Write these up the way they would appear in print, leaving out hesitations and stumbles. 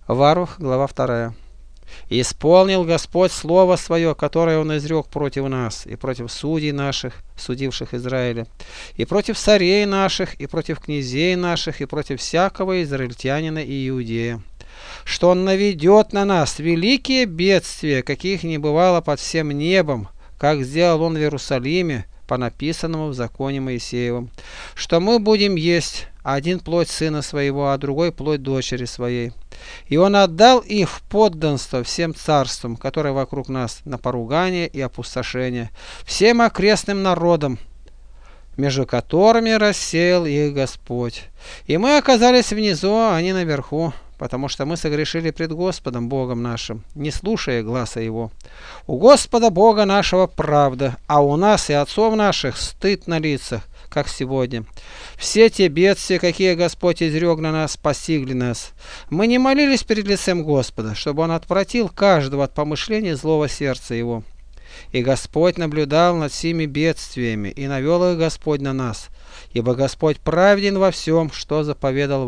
Варух, глава 2. «И исполнил Господь слово свое, которое Он изрек против нас, и против судей наших, судивших Израиля, и против царей наших, и против князей наших, и против всякого израильтянина и иудея, что Он наведет на нас великие бедствия, каких не бывало под всем небом, как сделал Он в Иерусалиме, по написанному в законе Моисеевом, что мы будем есть один плоть сына своего, а другой плоть дочери своей. И он отдал их в подданство всем царствам, которые вокруг нас, на поругание и опустошение, всем окрестным народам, между которыми рассеял их Господь. И мы оказались внизу, а они наверху, потому что мы согрешили пред Господом Богом нашим, не слушая гласа Его. У Господа Бога нашего правда, а у нас и отцов наших стыд на лицах, как сегодня. Все те бедствия, какие Господь изрек на нас, постигли нас. Мы не молились перед лицем Господа, чтобы Он отвратил каждого от помышления злого сердца его. И Господь наблюдал над всеми бедствиями, и навел их Господь на нас, ибо Господь праведен во всем, что заповедал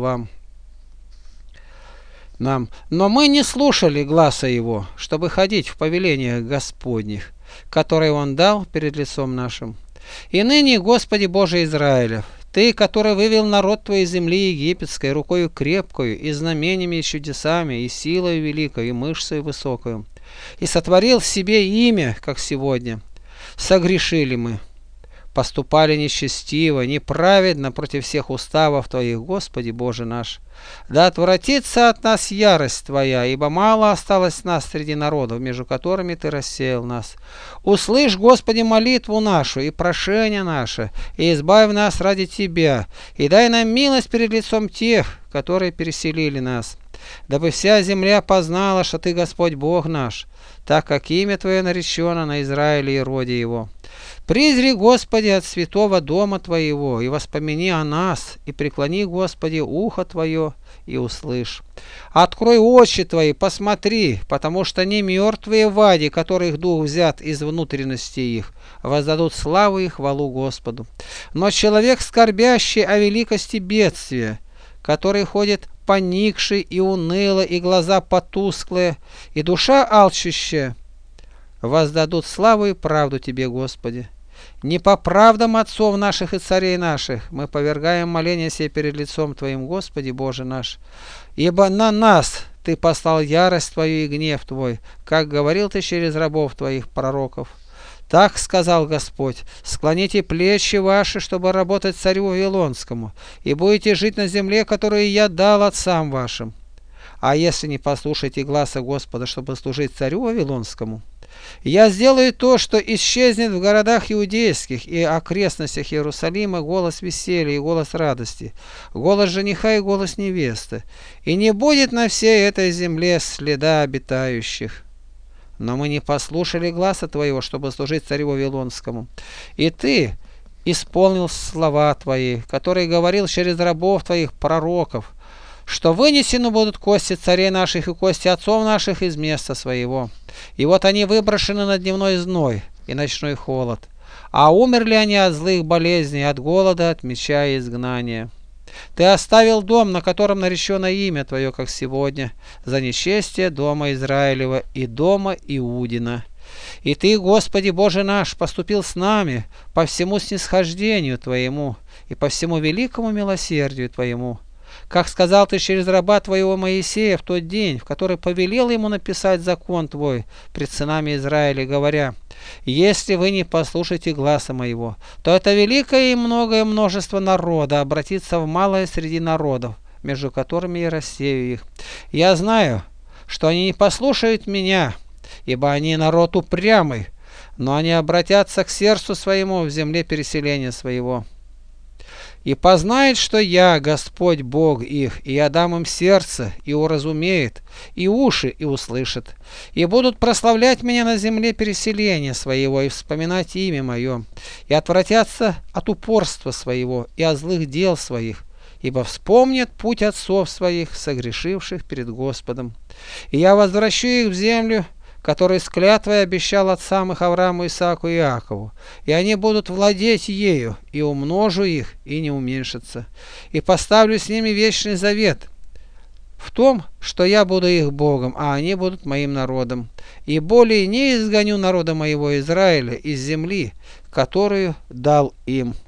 нам. Но мы не слушали гласа Его, чтобы ходить в повелениях Господних, которые Он дал перед лицом нашим. И ныне, Господи Боже Израилев, Ты, который вывел народ Твой из земли египетской рукою крепкою, и знамениями, и чудесами, и силою великою, и мышцей высокою, и сотворил себе имя, как сегодня, согрешили мы, поступали нечестиво, неправедно против всех уставов Твоих, Господи Боже наш. Да отвратится от нас ярость Твоя, ибо мало осталось нас среди народов, между которыми Ты рассеял нас. Услышь, Господи, молитву нашу и прошение наше, и избавь нас ради Тебя, и дай нам милость перед лицом тех, которые переселили нас, дабы вся земля познала, что Ты Господь Бог наш, так как имя Твое наречено на Израиле и роде его. Призри, Господи, от святого дома Твоего, и воспомини о нас, и преклони, Господи, ухо Твое, и услышь. Открой очи Твои, посмотри, потому что не мертвые в аде, которых дух взят из внутренности их, воздадут славу и хвалу Господу, но человек, скорбящий о великости бедствия, который ходит поникший и уныло, и глаза потусклые, и душа алчущая, воздадут славу и правду Тебе, Господи. Не по правдам отцов наших и царей наших мы повергаем моление сие перед лицом Твоим, Господи Боже наш, ибо на нас Ты послал ярость Твою и гнев Твой, как говорил Ты через рабов Твоих пророков. Так сказал Господь: склоните плечи ваши, чтобы работать царю Вавилонскому, и будете жить на земле, которую я дал отцам вашим. А если не послушаете гласа Господа, чтобы служить царю Вавилонскому, я сделаю то, что исчезнет в городах иудейских и окрестностях Иерусалима голос веселья и голос радости, голос жениха и голос невесты, и не будет на всей этой земле следа обитающих. Но мы не послушали гласа Твоего, чтобы служить царю Вавилонскому. И Ты исполнил слова Твои, которые говорил через рабов Твоих пророков, что вынесены будут кости царей наших и кости отцов наших из места своего. И вот они выброшены на дневной зной и ночной холод. А умерли они от злых болезней, от голода, от меча и изгнания. Ты оставил дом, на котором наречено имя Твое, как сегодня, за нечестие дома Израилева и дома Иудина. И Ты, Господи Боже наш, поступил с нами по всему снисхождению Твоему и по всему великому милосердию Твоему, как сказал Ты через раба Твоего Моисея в тот день, в который повелел ему написать закон Твой пред сынами Израиля, говоря: если вы не послушаете гласа моего, то это великое и многое множество народа обратится в малое среди народов, между которыми я рассею их. Я знаю, что они не послушают меня, ибо они народ упрямый, но они обратятся к сердцу своему в земле переселения своего. И познает, что я, Господь Бог их, и я дам им сердце, и уразумеет, и уши, и услышат, и будут прославлять меня на земле переселения своего, и вспоминать имя мое, и отвратятся от упорства своего, и от злых дел своих, ибо вспомнят путь отцов своих, согрешивших перед Господом. И я возвращу их в землю, который с клятвой обещал отцам их Аврааму, Исааку и Иакову, и они будут владеть ею, и умножу их, и не уменьшатся, и поставлю с ними вечный завет, в том, что я буду их Богом, а они будут моим народом, и более не изгоню народа моего Израиля из земли, которую дал им».